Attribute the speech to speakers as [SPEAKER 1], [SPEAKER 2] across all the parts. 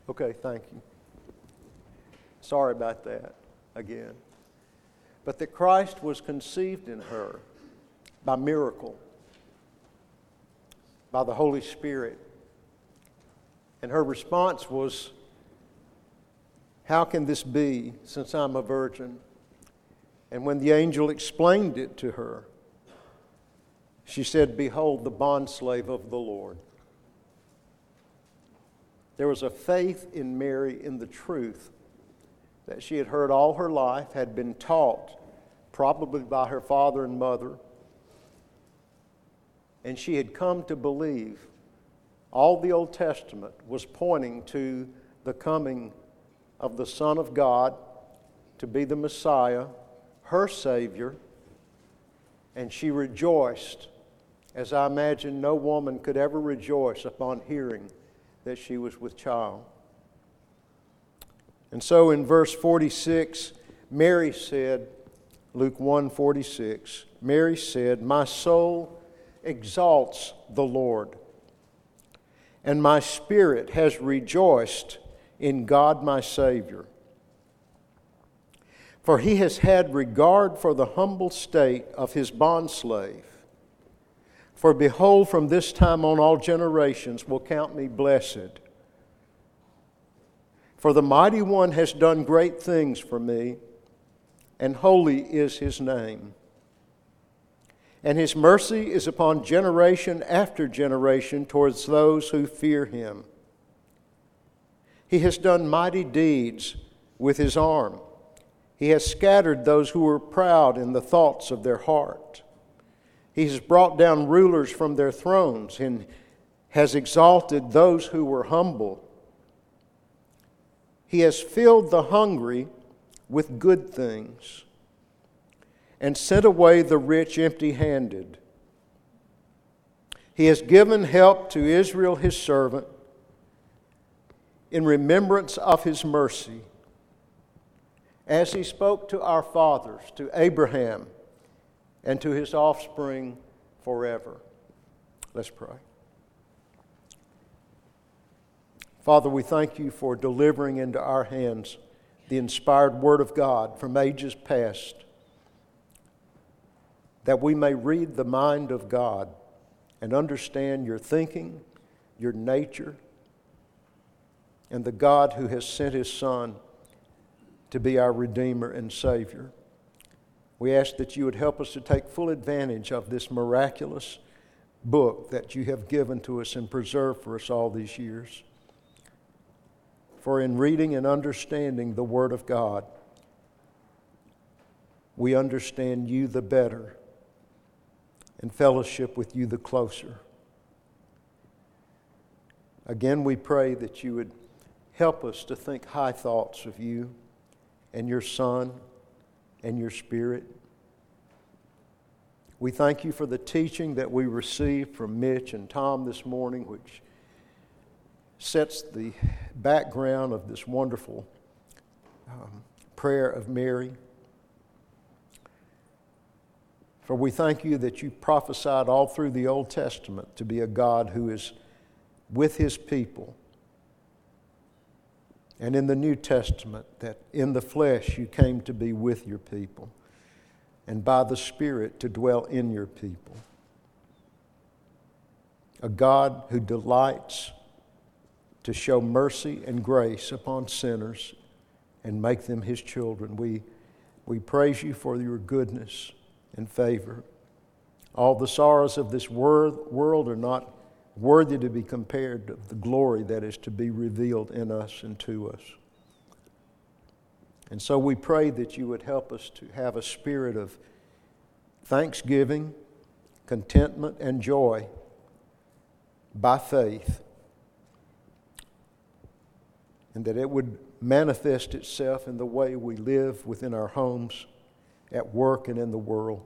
[SPEAKER 1] Okay, thank you. Sorry about that again. But that Christ was conceived in her by miracle, by the Holy Spirit. And her response was, "How can this be, since I'm a virgin?" And when the angel explained it to her, she said, "Behold, the bondslave of the Lord." There was a faith in Mary in the truth that she had heard all her life, had been taught probably by her father and mother, and she had come to believe all the Old Testament was pointing to the coming of the Son of God to be the Messiah, her Savior, and she rejoiced as I imagine no woman could ever rejoice upon hearing that she was with child. And so in verse 46, Mary said, Luke 1:46, Mary said, "My soul exalts the Lord, and my spirit has rejoiced in God my Savior. For he has had regard for the humble state of his bondslave. For behold, from this time on all generations will count me blessed. For the Mighty One has done great things for me, and holy is his name. And his mercy is upon generation after generation towards those who fear him. He has done mighty deeds with his arm. He has scattered those who were proud in the thoughts of their heart. He has brought down rulers from their thrones and has exalted those who were humble. He has filled the hungry with good things and sent away the rich empty-handed. He has given help to Israel his servant in remembrance of his mercy, as he spoke to our fathers, to Abraham, and to his offspring forever." Let's pray. Father, we thank you for delivering into our hands the inspired Word of God from ages past, that we may read the mind of God and understand your thinking, your nature, and the God who has sent his Son to be our Redeemer and Savior. We ask that you would help us to take full advantage of this miraculous book that you have given to us and preserved for us all these years. For in reading and understanding the Word of God, we understand you the better and fellowship with you the closer. Again, we pray that you would help us to think high thoughts of you and your Son and your Spirit. We thank you for the teaching that we received from Mitch and Tom this morning, which sets the background of this wonderful prayer of Mary. For we thank you that you prophesied all through the Old Testament to be a God who is with his people. And in the New Testament, that in the flesh you came to be with your people, and by the Spirit to dwell in your people. A God who delights to show mercy and grace upon sinners and make them his children. We praise you for your goodness and favor. All the sorrows of this world are not worthy to be compared to the glory that is to be revealed in us and to us. And so we pray that you would help us to have a spirit of thanksgiving, contentment, and joy by faith, and that it would manifest itself in the way we live within our homes, at work, and in the world.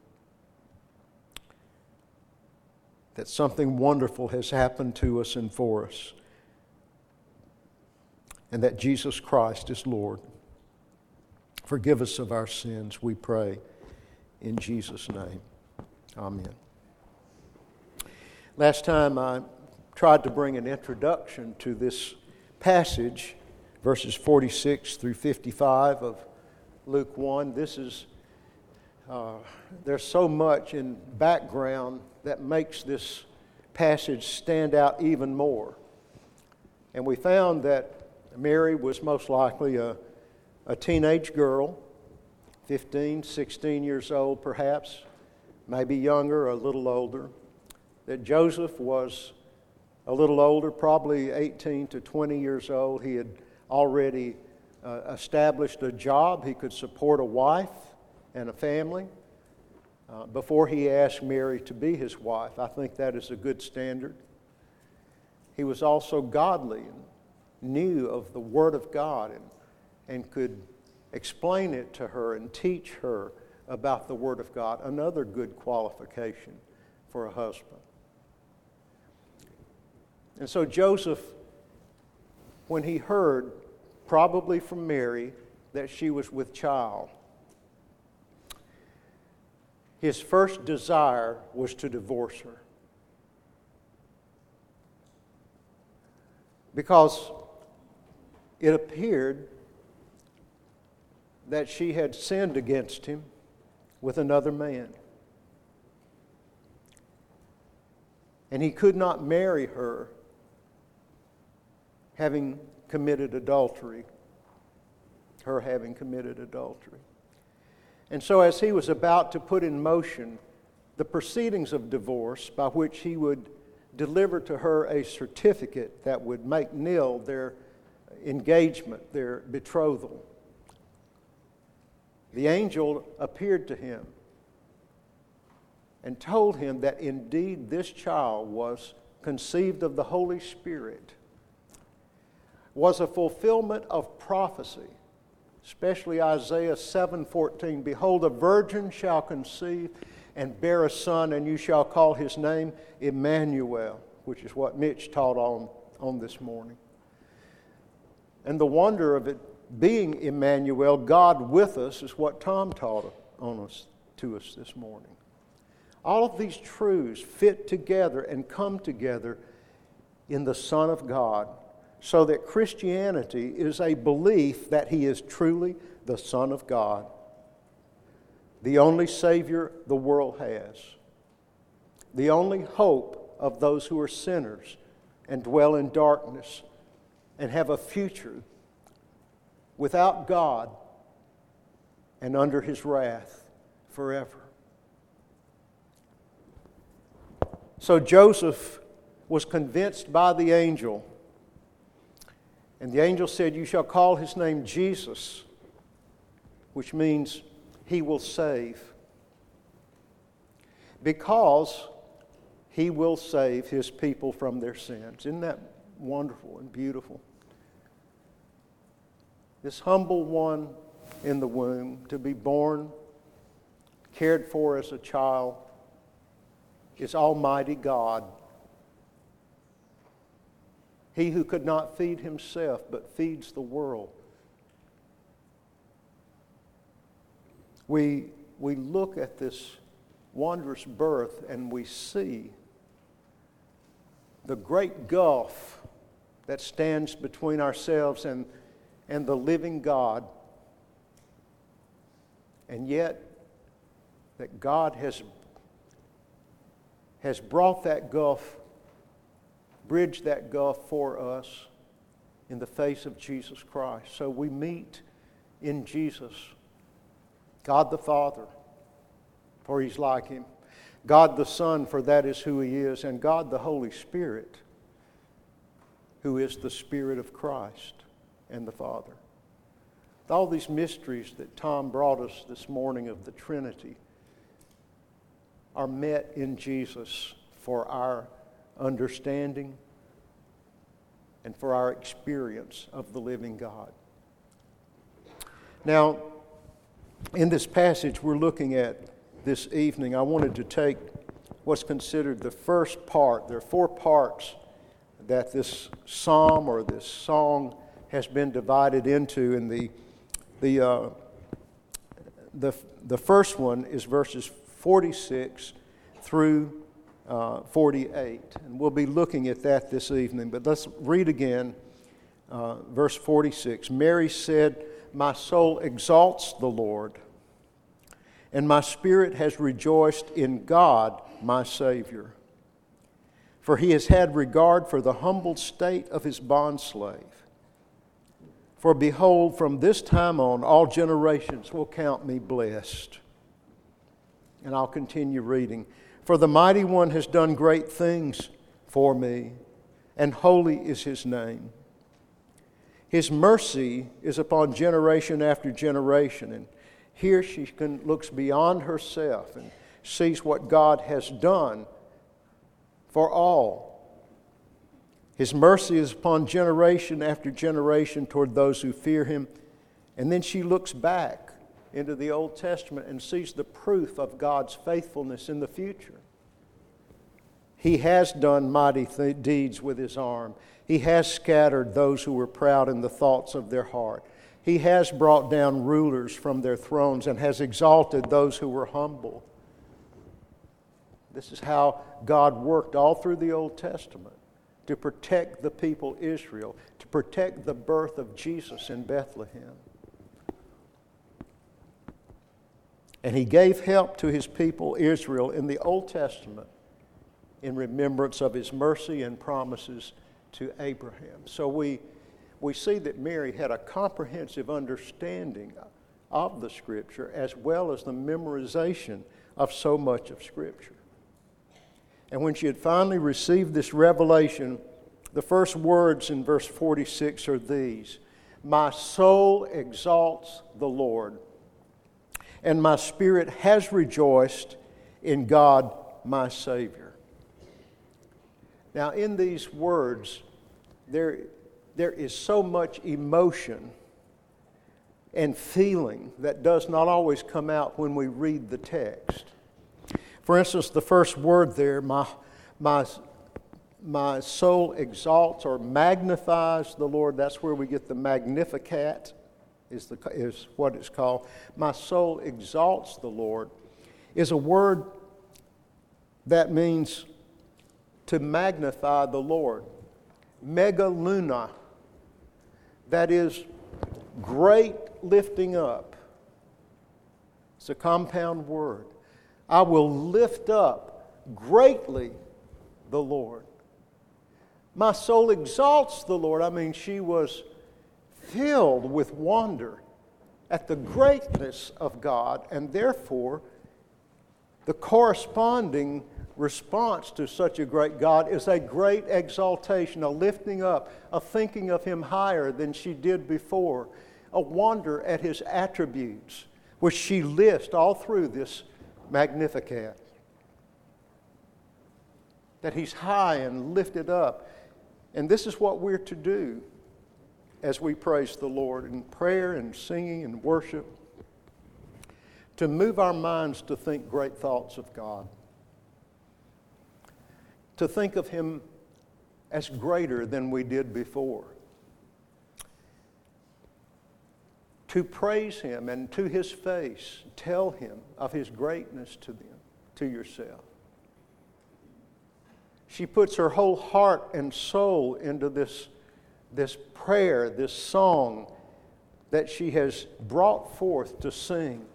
[SPEAKER 1] That something wonderful has happened to us and for us, and that Jesus Christ is Lord. Forgive us of our sins, we pray, in Jesus' name. Amen. Last time I tried to bring an introduction to this passage, verses 46 through 55 of Luke 1, there's so much in background that makes this passage stand out even more. And we found that Mary was most likely a teenage girl, 15, 16 years old perhaps, maybe younger, a little older. That Joseph was a little older, probably 18 to 20 years old. He had already established a job. He could support a wife and a family before he asked Mary to be his wife. I think that is a good standard. He was also godly and knew of the Word of God and could explain it to her and teach her about the Word of God, another good qualification for a husband. And so Joseph, when he heard, probably from Mary, that she was with child, his first desire was to divorce her. Because it appeared that she had sinned against him with another man. And he could not marry her having committed adultery, her having committed adultery. And so as he was about to put in motion the proceedings of divorce by which he would deliver to her a certificate that would make nil their engagement, their betrothal, the angel appeared to him and told him that indeed this child was conceived of the Holy Spirit, was a fulfillment of prophecy, especially Isaiah 7:14. Behold, a virgin shall conceive and bear a son, and you shall call his name Emmanuel, which is what Mitch taught on this morning. And the wonder of it being Emmanuel, God with us, is what Tom taught to us this morning. All of these truths fit together and come together in the Son of God, so that Christianity is a belief that He is truly the Son of God, the only Savior the world has, the only hope of those who are sinners and dwell in darkness and have a future without God and under His wrath forever. So Joseph was convinced by the angel, and the angel said, "You shall call his name Jesus," which means He will save, because He will save His people from their sins. Isn't that wonderful and beautiful? This humble one in the womb, to be born, cared for as a child, is Almighty God. He who could not feed Himself but feeds the world. We look at this wondrous birth and we see the great gulf that stands between ourselves and the living God. And yet, that God has brought that gulf, bridged that gulf for us in the face of Jesus Christ. So we meet in Jesus God the Father, for He's like Him; God the Son, for that is who He is; and God the Holy Spirit, who is the Spirit of Christ and the Father. All these mysteries that Tom brought us this morning of the Trinity are met in Jesus for our understanding and for our experience of the living God. Now, in this passage we're looking at this evening, I wanted to take what's considered the first part. There are 4 parts that this psalm or this song has been divided into, and the first one is verses 46 through 48, and we'll be looking at that this evening. But let's read again verse 46, Mary said, "My soul exalts the Lord, and my spirit has rejoiced in God, my Savior. For he has had regard for the humble state of his bondslave. For behold, from this time on, all generations will count me blessed." And I'll continue reading. "For the Mighty One has done great things for me, and holy is his name. His mercy is upon generation after generation." And here she looks beyond herself and sees what God has done for all. His mercy is upon generation after generation toward those who fear him. And then she looks back into the Old Testament and sees the proof of God's faithfulness in the future. He has done mighty deeds with his arm. He has scattered those who were proud in the thoughts of their heart. He has brought down rulers from their thrones and has exalted those who were humble. This is how God worked all through the Old Testament to protect the people Israel, to protect the birth of Jesus in Bethlehem. And he gave help to his people Israel in the Old Testament in remembrance of his mercy and promises to Abraham. So we see that Mary had a comprehensive understanding of the Scripture as well as the memorization of so much of Scripture. And when she had finally received this revelation, the first words in verse 46 are these: "My soul exalts the Lord, and my spirit has rejoiced in God my Savior." Now, in these words, there is so much emotion and feeling that does not always come out when we read the text. For instance, the first word there, my soul exalts or magnifies the Lord. That's where we get the Magnificat, is what it's called. My soul exalts the Lord is a word that means to magnify the Lord. Megaluna, that is great lifting up. It's a compound word. I will lift up greatly the Lord. My soul exalts the Lord. I mean, she was filled with wonder at the greatness of God, and therefore the corresponding response to such a great God is a great exaltation, a lifting up, a thinking of him higher than she did before, a wonder at his attributes, which she lists all through this Magnificat. That he's high and lifted up. And this is what we're to do as we praise the Lord in prayer and singing and worship, to move our minds to think great thoughts of God, to think of him as greater than we did before, to praise him and to his face tell him of his greatness to yourself. She puts her whole heart and soul into this prayer, this song that she has brought forth to sing.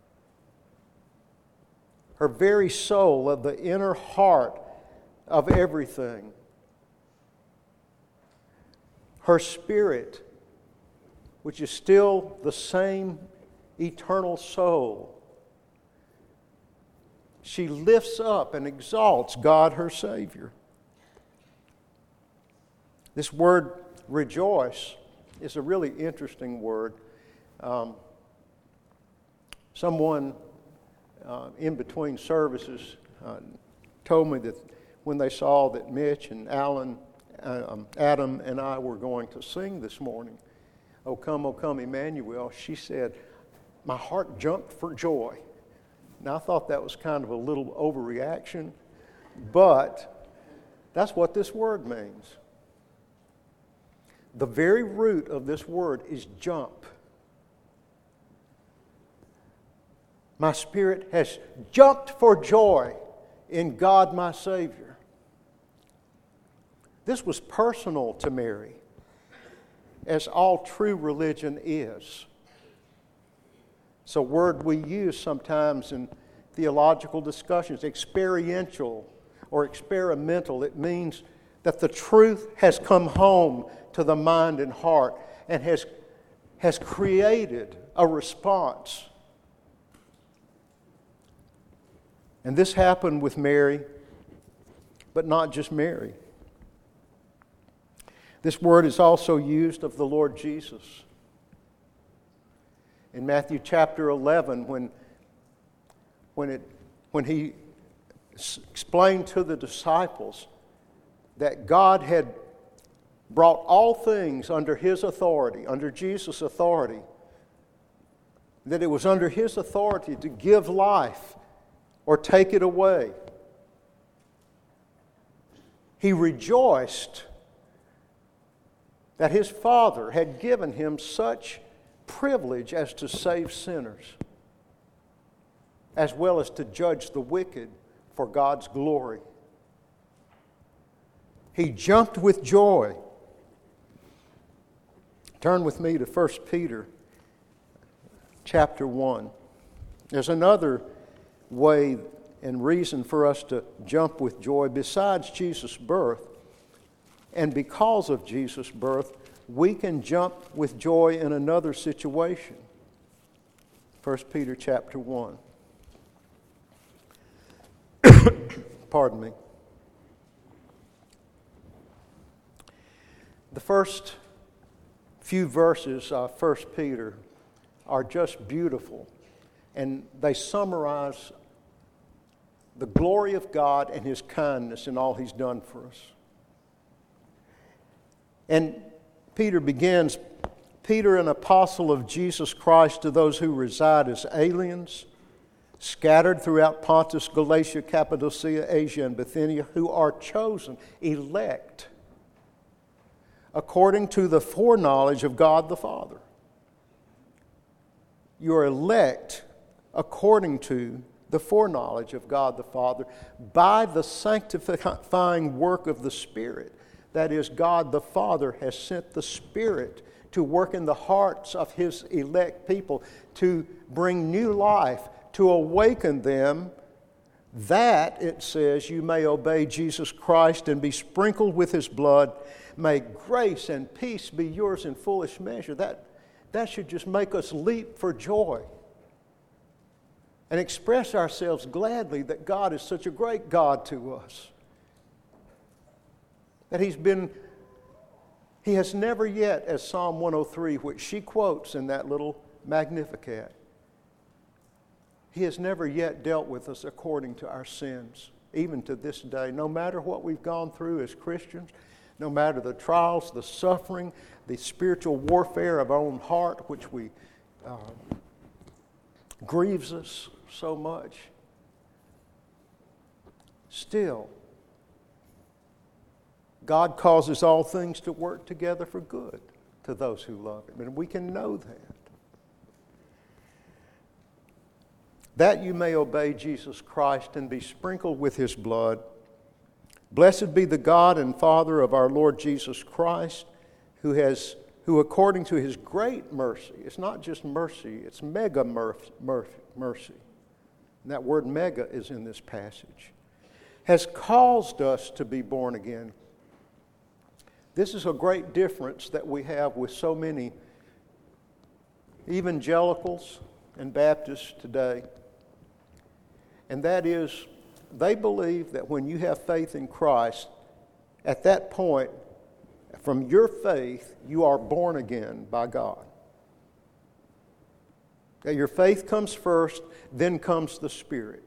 [SPEAKER 1] Her very soul, of the inner heart of everything. Her spirit, which is still the same eternal soul. She lifts up and exalts God her Savior. This word rejoice is a really interesting word. Someone in between services told me that when they saw that Mitch and Alan, Adam and I were going to sing this morning, O come, Emmanuel, she said, my heart jumped for joy. Now, I thought that was kind of a little overreaction, but that's what this word means. The very root of this word is jump. My spirit has jumped for joy in God my Savior. This was personal to Mary. as all true religion is. It's a word we use sometimes in theological discussions, experiential or experimental. It means that the truth has come home to the mind and heart and has created a response. And this happened with Mary, but not just Mary. This word is also used of the Lord Jesus. In Matthew chapter 11, when he explained to the disciples that God had brought all things under His authority, under Jesus' authority, that it was under His authority to give life or take it away. He rejoiced that His Father had given Him such privilege as to save sinners, as well as to judge the wicked for God's glory. He jumped with joy. Turn with me to 1 Peter chapter 1. There's another way and reason for us to jump with joy besides Jesus' birth. And because of Jesus' birth, we can jump with joy in another situation. 1 Peter chapter 1. Pardon me. The first few verses of 1 Peter are just beautiful, and they summarize the glory of God and His kindness and all He's done for us. And Peter begins, Peter, an apostle of Jesus Christ, to those who reside as aliens, scattered throughout Pontus, Galatia, Cappadocia, Asia, and Bithynia, who are chosen, elect, according to the foreknowledge of God the Father. You are elect according to the foreknowledge of God the Father by the sanctifying work of the Spirit. That is, God the Father has sent the Spirit to work in the hearts of His elect people, to bring new life, to awaken them, that, it says, you may obey Jesus Christ and be sprinkled with His blood. May grace and peace be yours in fullest measure. That should just make us leap for joy and express ourselves gladly that God is such a great God to us. That He has never yet, as Psalm 103, which she quotes in that little Magnificat, He has never yet dealt with us according to our sins, even to this day. No matter what we've gone through as Christians, no matter the trials, the suffering, the spiritual warfare of our own heart, which grieves us so much, still, God causes all things to work together for good to those who love Him. And we can know that. That you may obey Jesus Christ and be sprinkled with His blood. Blessed be the God and Father of our Lord Jesus Christ, who according to His great mercy, it's not just mercy, it's mega mercy. And that word mega is in this passage. Has caused us to be born again. This is a great difference that we have with so many evangelicals and Baptists today. And that is, they believe that when you have faith in Christ, at that point, from your faith, you are born again by God. That your faith comes first, then comes the Spirit.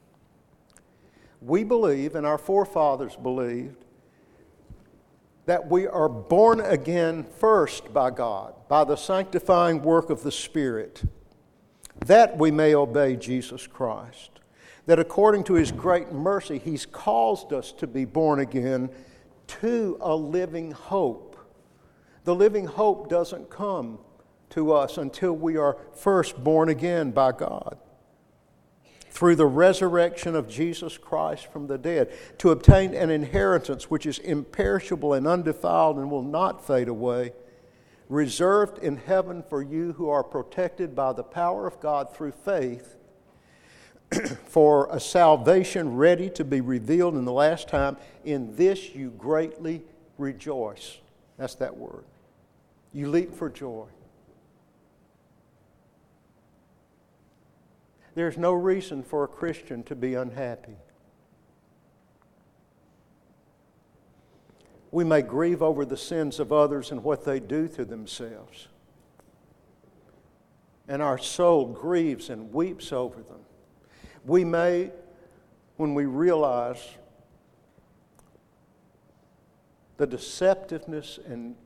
[SPEAKER 1] We believe, and our forefathers believed, that we are born again first by God, by the sanctifying work of the Spirit, that we may obey Jesus Christ. That according to His great mercy, He's caused us to be born again to a living hope. The living hope doesn't come to us until we are first born again by God, through the resurrection of Jesus Christ from the dead, to obtain an inheritance which is imperishable and undefiled and will not fade away, reserved in heaven for you who are protected by the power of God through faith for a salvation ready to be revealed in the last time. In this you greatly rejoice. That's that word. You leap for joy. There's no reason for a Christian to be unhappy. We may grieve over the sins of others and what they do to themselves. And our soul grieves and weeps over them. We may, when we realize the deceptiveness and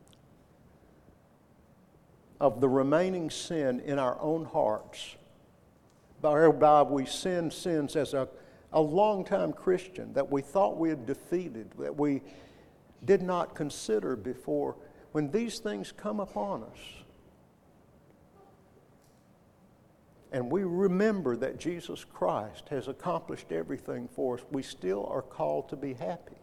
[SPEAKER 1] of the remaining sin in our own hearts, whereby we sin sins as a long-time Christian that we thought we had defeated, that we did not consider before, when these things come upon us, and we remember that Jesus Christ has accomplished everything for us, we still are called to be happy.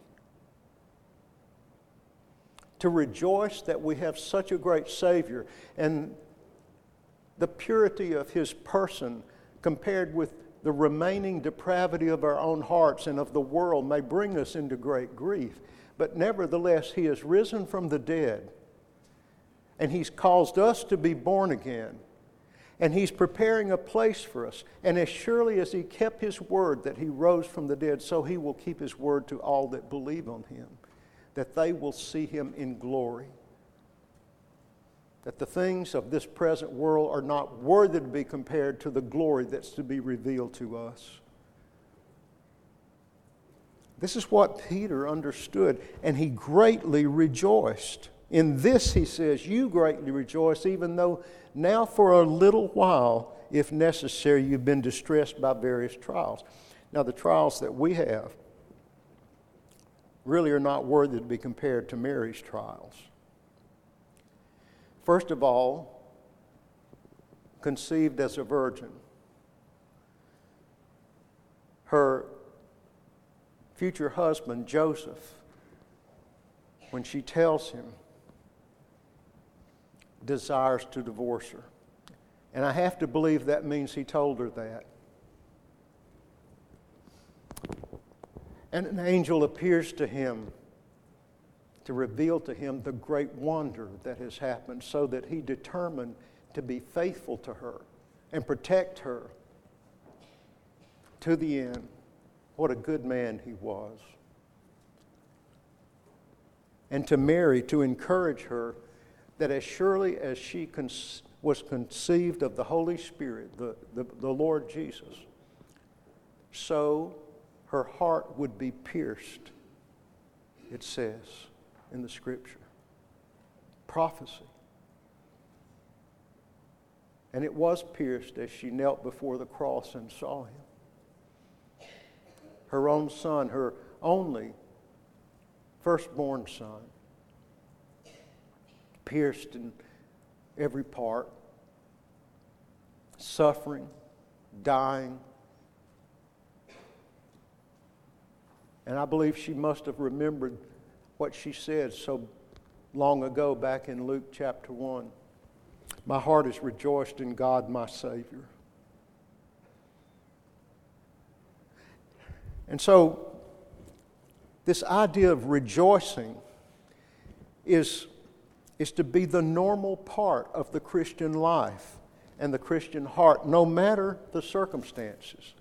[SPEAKER 1] To rejoice that we have such a great Savior, and the purity of His person compared with the remaining depravity of our own hearts and of the world may bring us into great grief. But nevertheless, He has risen from the dead, and He's caused us to be born again. And He's preparing a place for us. And as surely as He kept His word that He rose from the dead, so He will keep His word to all that believe on Him, that they will see Him in glory. That the things of this present world are not worthy to be compared to the glory that's to be revealed to us. This is what Peter understood, and he greatly rejoiced. In this, he says, you greatly rejoice, even though now for a little while, if necessary, you've been distressed by various trials. Now, the trials that we have really are not worthy to be compared to Mary's trials. First of all, conceived as a virgin. Her future husband, Joseph, when she tells him, desires to divorce her. And I have to believe that means he told her that. And an angel appears to him to reveal to him the great wonder that has happened, so that he determined to be faithful to her and protect her to the end. What a good man he was. And to Mary, to encourage her that as surely as she was conceived of the Holy Spirit, the Lord Jesus, so her heart would be pierced, it says in the Scripture. Prophecy. And it was pierced as she knelt before the cross and saw Him. Her own son, her only firstborn son, pierced in every part, suffering, dying. And I believe she must have remembered what she said so long ago back in Luke chapter 1. My heart is rejoiced in God my Savior. And so, this idea of rejoicing is to be the normal part of the Christian life and the Christian heart, no matter the circumstances.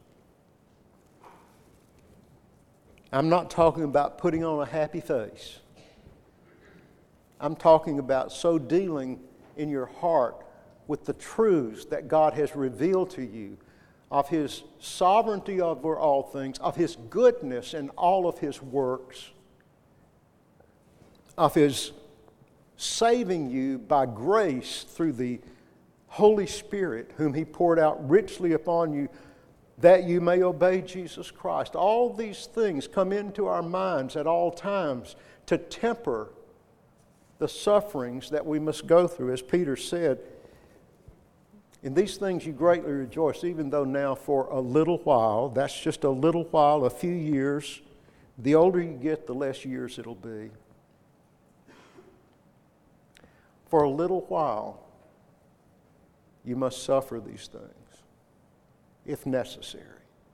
[SPEAKER 1] I'm not talking about putting on a happy face. I'm talking about so dealing in your heart with the truths that God has revealed to you of His sovereignty over all things, of His goodness in all of His works, of His saving you by grace through the Holy Spirit, whom He poured out richly upon you, that you may obey Jesus Christ. All these things come into our minds at all times to temper the sufferings that we must go through. As Peter said, in these things you greatly rejoice, even though now for a little while, that's just a little while, a few years, the older you get, the less years it'll be. for a little while, you must suffer these things, if necessary.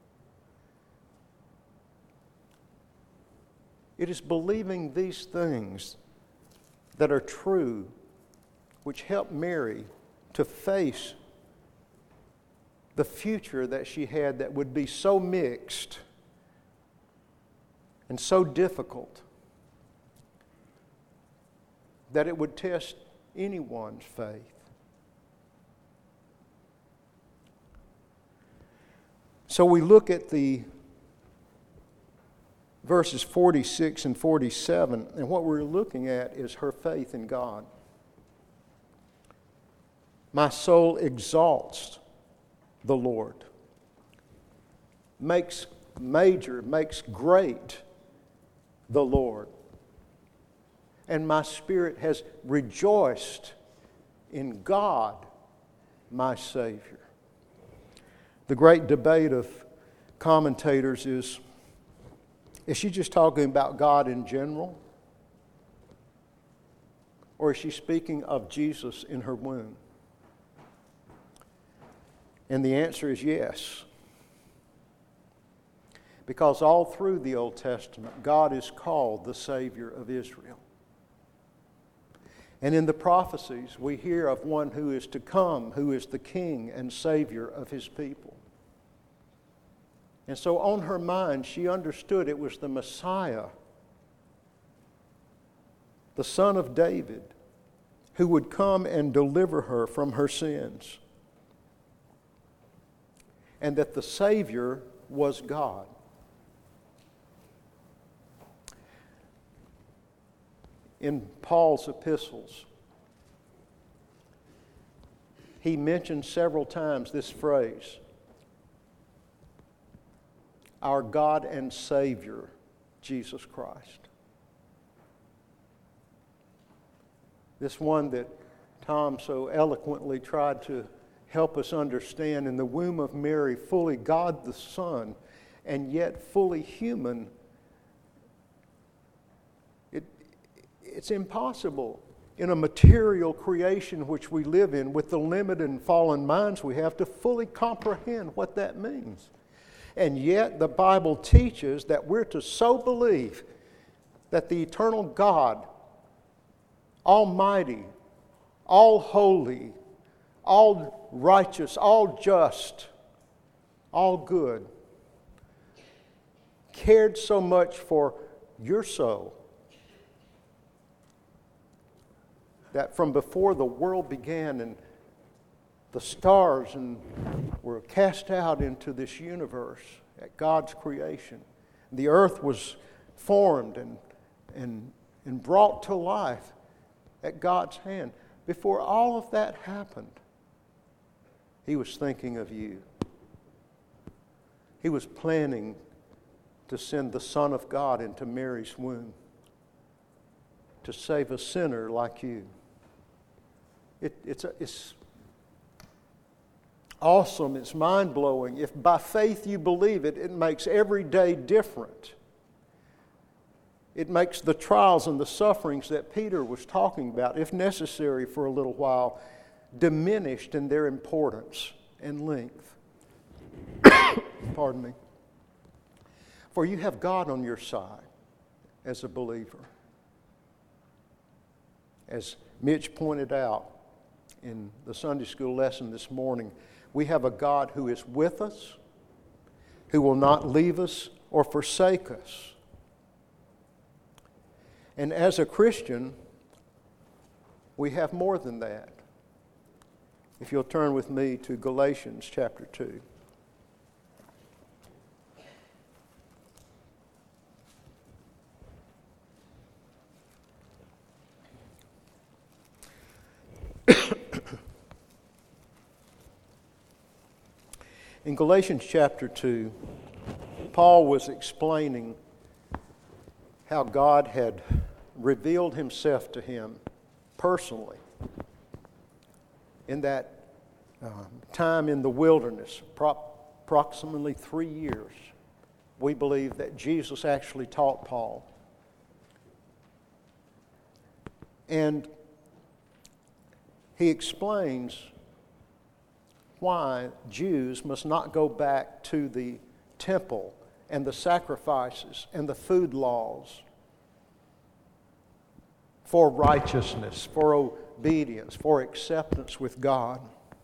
[SPEAKER 1] It is believing these things that are true which helped Mary to face the future that she had that would be so mixed and so difficult that it would test anyone's faith. So we look at the verses 46 and 47, and what we're looking at is her faith in God. My soul exalts the Lord, makes great the Lord, and my spirit has rejoiced in God, my Savior. The great debate of commentators is she just talking about God in general? Or is she speaking of Jesus in her womb? And the answer is yes. Because all through the Old Testament, God is called the Savior of Israel. And in the prophecies, we hear of one who is to come, who is the King and Savior of His people. And so on her mind, she understood it was the Messiah, the Son of David, who would come and deliver her from her sins. And that the Savior was God. In Paul's epistles, he mentioned several times this phrase, our God and Savior, Jesus Christ. This one that Tom so eloquently tried to help us understand, in the womb of Mary, fully God the Son, and yet fully human. It's impossible in a material creation which we live in, with the limited and fallen minds we have, to fully comprehend what that means. And yet the Bible teaches that we're to so believe that the eternal God, Almighty, all holy, all righteous, all just, all good, cared so much for your soul that from before the world began and the stars were cast out into this universe at God's creation, the earth was formed and brought to life at God's hand. Before all of that happened, He was thinking of you. He was planning to send the Son of God into Mary's womb to save a sinner like you. It's awesome. It's mind-blowing. If by faith you believe it, it makes every day different. It makes the trials and the sufferings that Peter was talking about, if necessary for a little while, diminished in their importance and length. Pardon me. For you have God on your side as a believer. As Mitch pointed out in the Sunday school lesson this morning, we have a God who is with us, who will not leave us or forsake us. And as a Christian, we have more than that. If you'll turn with me to Galatians chapter 2. In Galatians chapter 2, Paul was explaining how God had revealed Himself to him personally in that time in the wilderness, approximately 3 years. We believe that Jesus actually taught Paul. And he explains why Jews must not go back to the temple and the sacrifices and the food laws for righteousness, for obedience, for acceptance with God.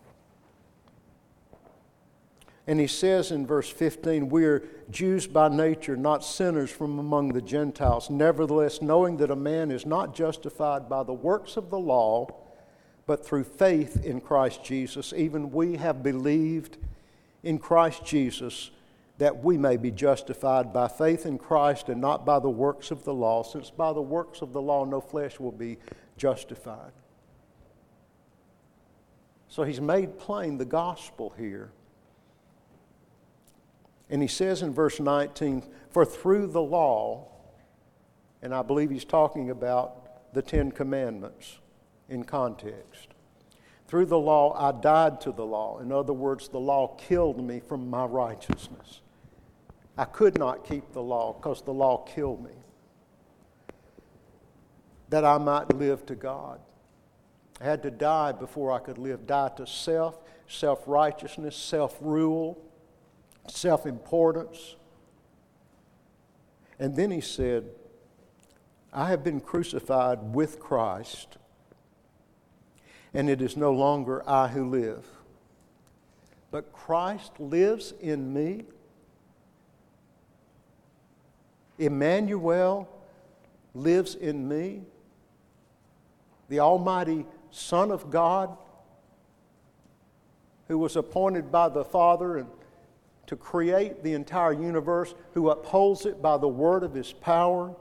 [SPEAKER 1] And he says in verse 15, we are Jews by nature, not sinners from among the Gentiles. Nevertheless, knowing that a man is not justified by the works of the law, but through faith in Christ Jesus, even we have believed in Christ Jesus, that we may be justified by faith in Christ and not by the works of the law, since by the works of the law no flesh will be justified. So he's made plain the gospel here. And he says in verse 19, for through the law, and I believe he's talking about the Ten Commandments in context. Through the law, I died to the law. In other words, the law killed me from my righteousness. I could not keep the law because the law killed me. That I might live to God. I had to die before I could live. Die to self, self-righteousness, self-rule, self-importance. And then he said, I have been crucified with Christ, and it is no longer I who live, but Christ lives in me. Emmanuel lives in me. The Almighty Son of God, who was appointed by the Father and to create the entire universe, who upholds it by the word of His power.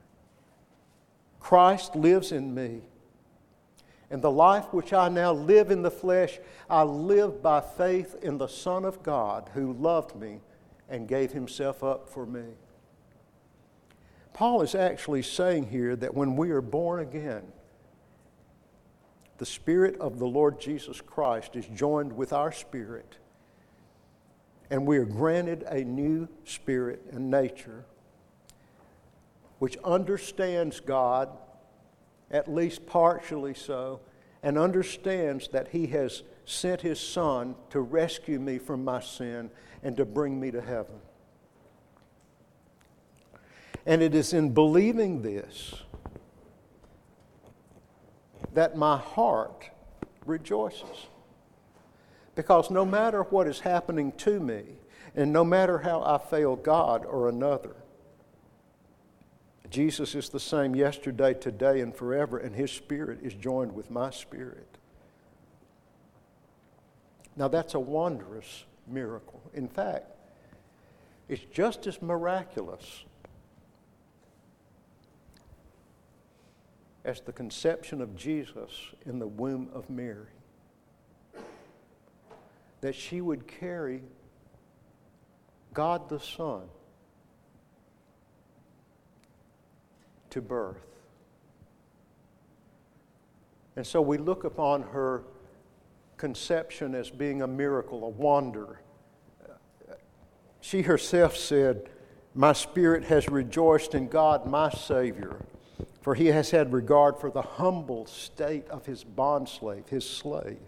[SPEAKER 1] Christ lives in me. And the life which I now live in the flesh, I live by faith in the Son of God who loved me and gave Himself up for me. Paul is actually saying here that when we are born again, the Spirit of the Lord Jesus Christ is joined with our spirit, and we are granted a new spirit and nature which understands God, at least partially so, and understands that He has sent His Son to rescue me from my sin and to bring me to heaven. And it is in believing this that my heart rejoices. Because no matter what is happening to me, and no matter how I fail God or another, Jesus is the same yesterday, today, and forever, and His Spirit is joined with my spirit. Now that's a wondrous miracle. In fact, it's just as miraculous as the conception of Jesus in the womb of Mary. That she would carry God the Son to birth. And so we look upon her conception as being a miracle, a wonder. She herself said, my spirit has rejoiced in God, my Savior, for He has had regard for the humble state of His bondslave, His slave.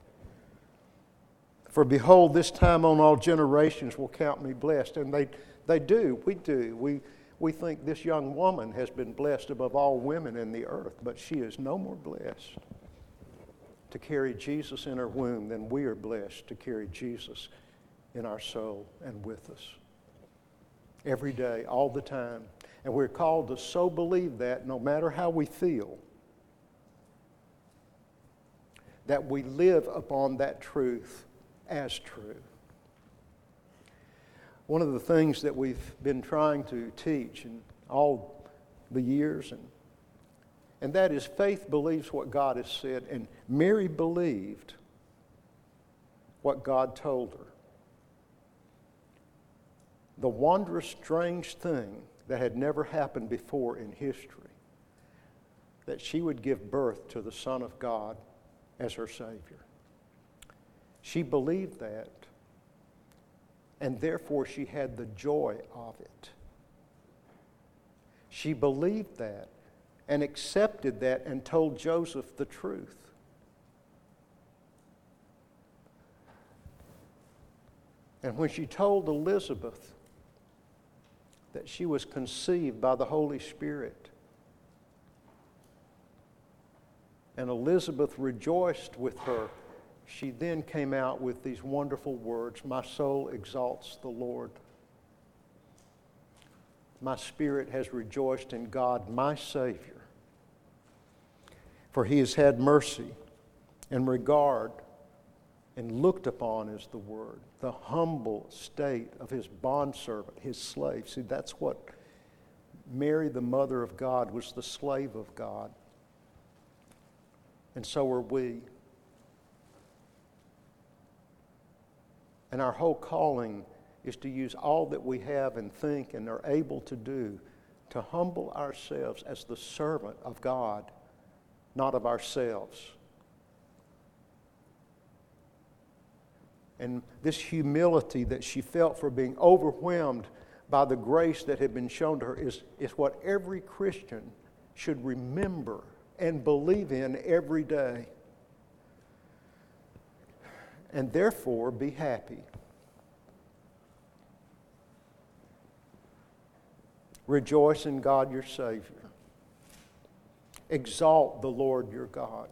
[SPEAKER 1] For behold, this time on all generations will count me blessed. And they do, we do. We think this young woman has been blessed above all women in the earth, but she is no more blessed to carry Jesus in her womb than we are blessed to carry Jesus in our soul and with us. Every day, all the time. And we're called to so believe that no matter how we feel, that we live upon that truth as true. One of the things that we've been trying to teach in all the years, and that is faith believes what God has said, and Mary believed what God told her. The wondrous, strange thing that had never happened before in history, that she would give birth to the Son of God as her Savior. She believed that, and therefore she had the joy of it. She believed that and accepted that and told Joseph the truth. And when she told Elizabeth that she was conceived by the Holy Spirit, and Elizabeth rejoiced with her, she then came out with these wonderful words, "My soul exalts the Lord. My spirit has rejoiced in God, my Savior. For He has had mercy and regard and looked upon," is the word, "the humble state of His bondservant," His slave. See, that's what Mary, the mother of God, was the slave of God. And so are we. And our whole calling is to use all that we have and think and are able to do to humble ourselves as the servant of God, not of ourselves. And this humility that she felt for being overwhelmed by the grace that had been shown to her is what every Christian should remember and believe in every day. And therefore be happy. Rejoice in God your Savior. Exalt the Lord your God.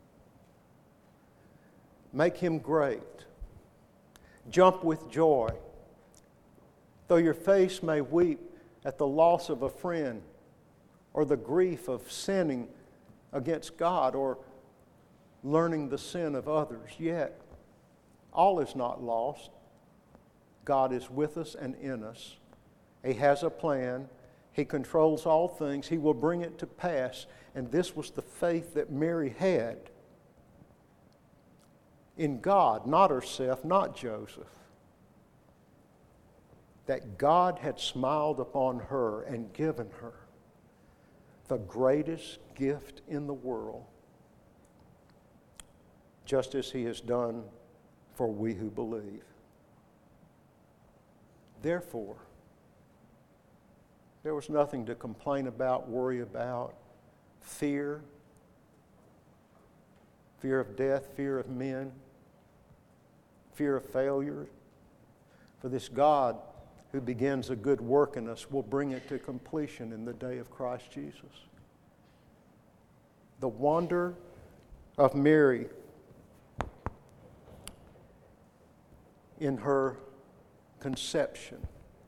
[SPEAKER 1] Make Him great. Jump with joy. Though your face may weep at the loss of a friend or the grief of sinning against God or learning the sin of others, yet all is not lost. God is with us and in us. He has a plan. He controls all things. He will bring it to pass. And this was the faith that Mary had in God, not herself, not Joseph. That God had smiled upon her and given her the greatest gift in the world, just as He has done for we who believe. Therefore, there was nothing to complain about, worry about, fear of death, fear of men, fear of failure. For this God who begins a good work in us will bring it to completion in the day of Christ Jesus. The wonder of Mary in her conception,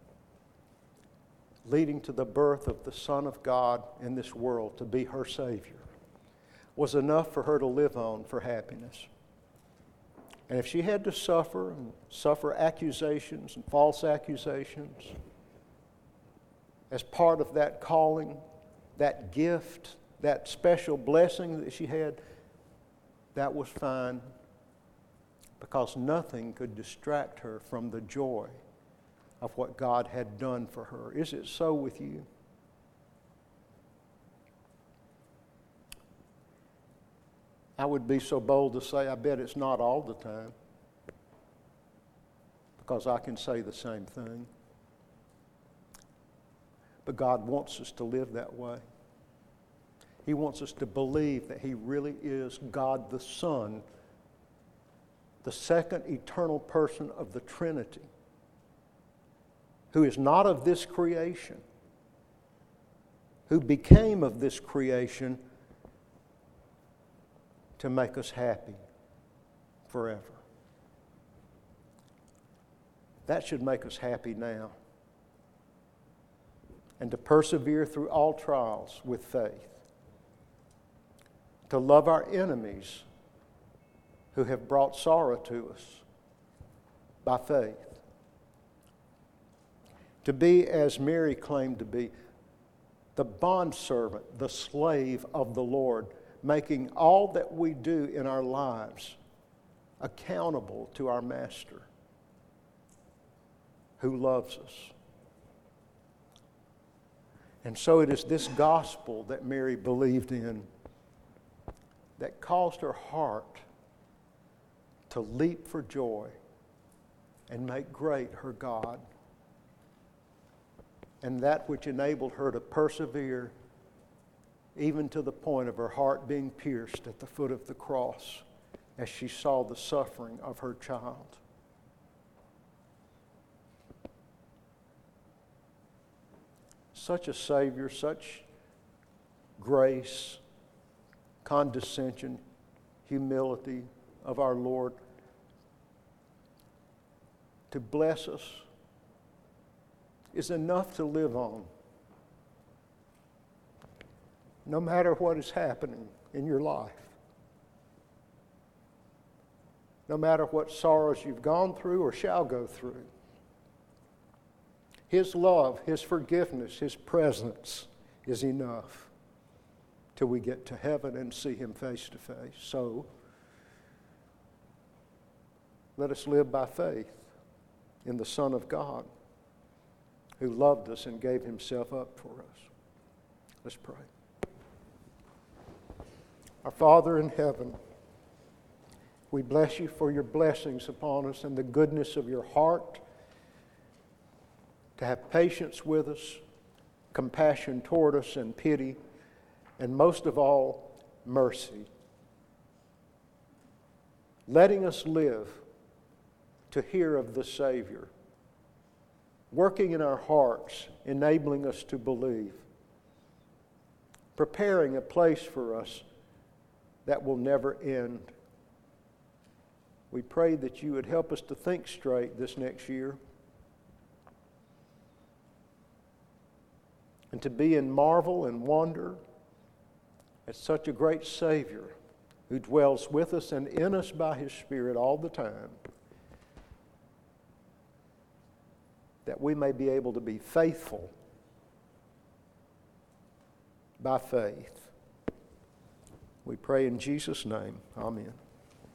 [SPEAKER 1] leading to the birth of the Son of God in this world to be her Savior, was enough for her to live on for happiness. And if she had to suffer accusations and false accusations as part of that calling, that gift, that special blessing that she had, that was fine, because nothing could distract her from the joy of what God had done for her. Is it so with you? I would be so bold to say, I bet it's not all the time, because I can say the same thing. But God wants us to live that way. He wants us to believe that He really is God the Son, the second eternal person of the Trinity, who is not of this creation, who became of this creation to make us happy forever. That should make us happy now. And to persevere through all trials with faith. To love our enemies who have brought sorrow to us by faith. To be, as Mary claimed to be, the bondservant, the slave of the Lord, making all that we do in our lives accountable to our Master who loves us. And so it is this gospel that Mary believed in that caused her heart to leap for joy and make great her God. And that which enabled her to persevere even to the point of her heart being pierced at the foot of the cross as she saw the suffering of her child. such a Savior, such grace, condescension, humility of our Lord to bless us is enough to live on. No matter what is happening in your life, no matter what sorrows you've gone through or shall go through, His love, His forgiveness, His presence is enough till we get to heaven and see Him face to face. So, let us live by faith in the Son of God who loved us and gave Himself up for us. Let's pray. Our Father in heaven, we bless You for Your blessings upon us and the goodness of Your heart to have patience with us, compassion toward us, and pity, and most of all, mercy. Letting us live to hear of the Savior, working in our hearts, enabling us to believe, preparing a place for us that will never end. We pray that You would help us to think straight this next year and to be in marvel and wonder at such a great Savior who dwells with us and in us by His Spirit all the time, that we may be able to be faithful by faith. We pray in Jesus' name. Amen.